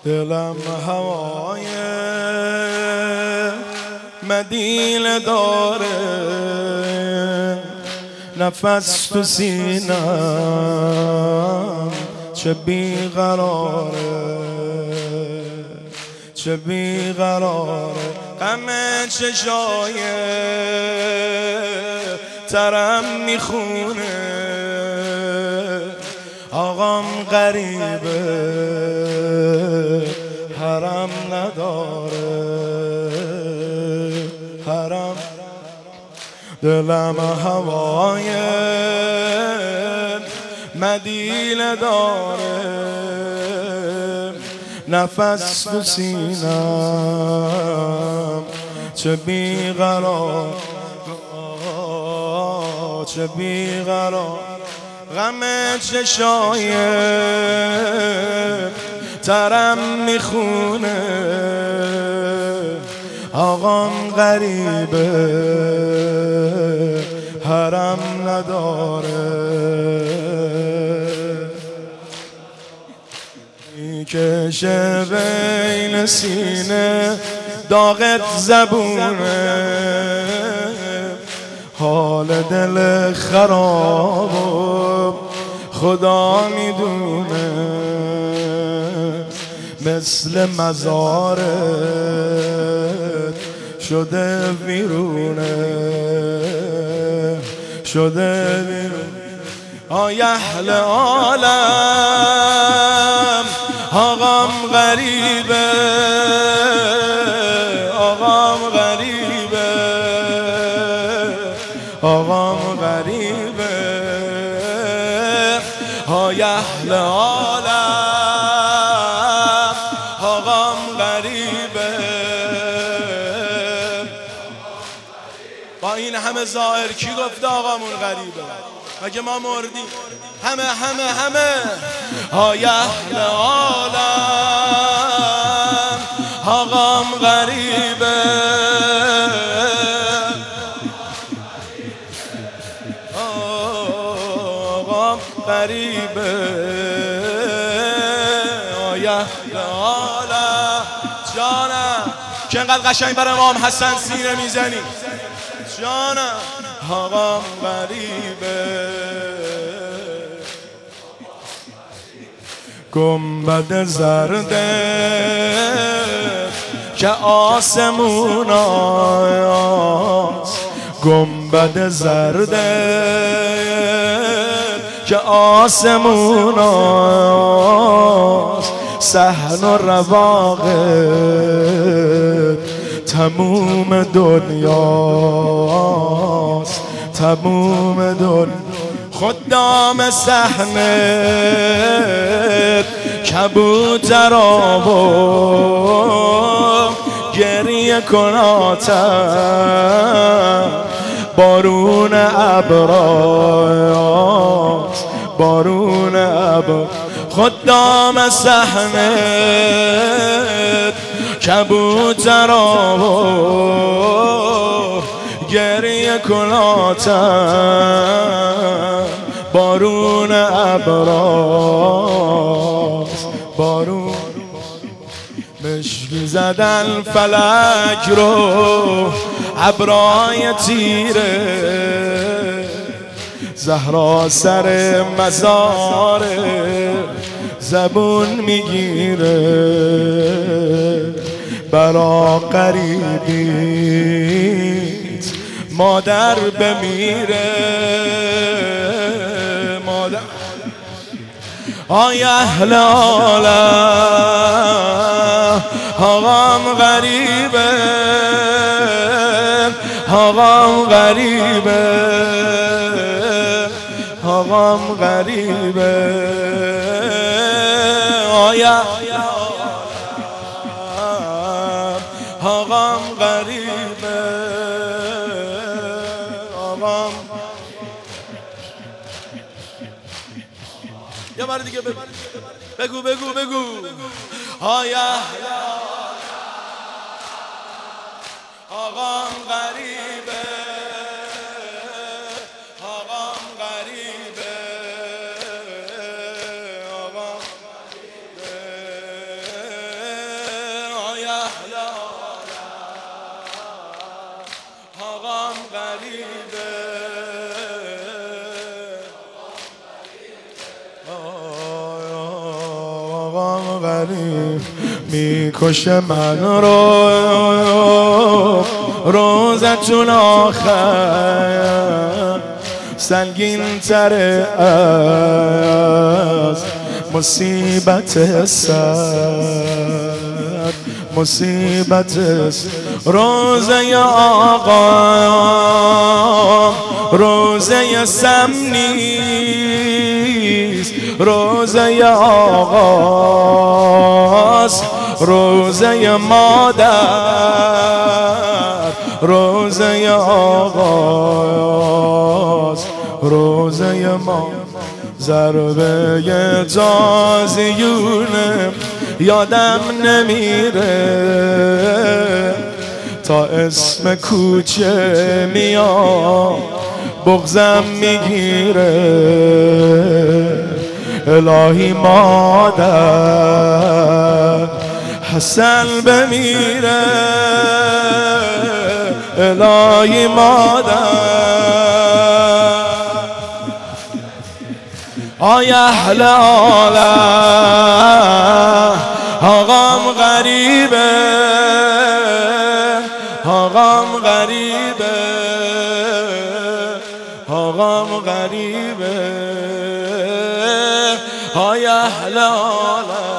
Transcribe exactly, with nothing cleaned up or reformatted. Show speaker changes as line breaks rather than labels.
دلم هوای مدینه داره، نفس تو سینم چه بیقراره، چه بیقراره. غم چشای ترم میخونه، آقام غریبه حرم نداره، حرم. دلم هوای مدینه داره، نفس تو سینم چه بیقرار، چه بیقرار. غم چشای ترم میخونه، آقام غریبه حرم نداره. میکشه بین سینه داغت زبونه، حال دل خراب خدا میدونه، مثل مزارت شده ویرونه، شده ویرونه. آی اهل عالم آقام غریبه، آقام غریبه، آقام غریبه. آی اهل عالم آقام غریبه. با این همه ظاهر کی گفته آقامون غریبه؟ مگه ما مردیم؟ همه همه همه. آی اهل عالم آقام غریبه، آقام غریبه. آی اهل عالم جانم که انقدر قشنگ برای امام حسن سینه میزنی جانم، آقام غریبه. گنبد زرده که آسمون آیاست، گنبد زرده که آسمون آیاست، صحن و رواقت تموم دنیاست، تموم دنیا. خدام صحنت کبوترا و گریه کناتم، بارون ابراست، بارون ابر. خدام صحنت کبوترا و گریه کناتم، بارون ابراست، بارون. مشکی زدن فلک رو ابرای تیره، زهرا سر مزار زبون میگیره، برا قریبیت مادر بمیره، مادر. آی اهل عالم آقام غریبه، آقام غریبه، آقام غریبه. آی اهل عالم آقام غریبه، آقام. یه بار دیگه بگو بگو بگو بگو. آی اهل آقام غریبه، آقام غریبه، آقام غریبه. غریب میکشه من رو روزتون آخر سنگین تره از مصیبت سر مصیبت روزه آقا روزه سم نیست روزه آقاست روزه مادر روزه آقاست روزه ما ضربه تازیونه یادم نمیره تا اسم کوچه میاد بغضم میگیره الهی مادر حسن بمیره الهی مادر آی اهل عالم آقام غریبه آقام غریبه آقام غریبه آی اهل عالم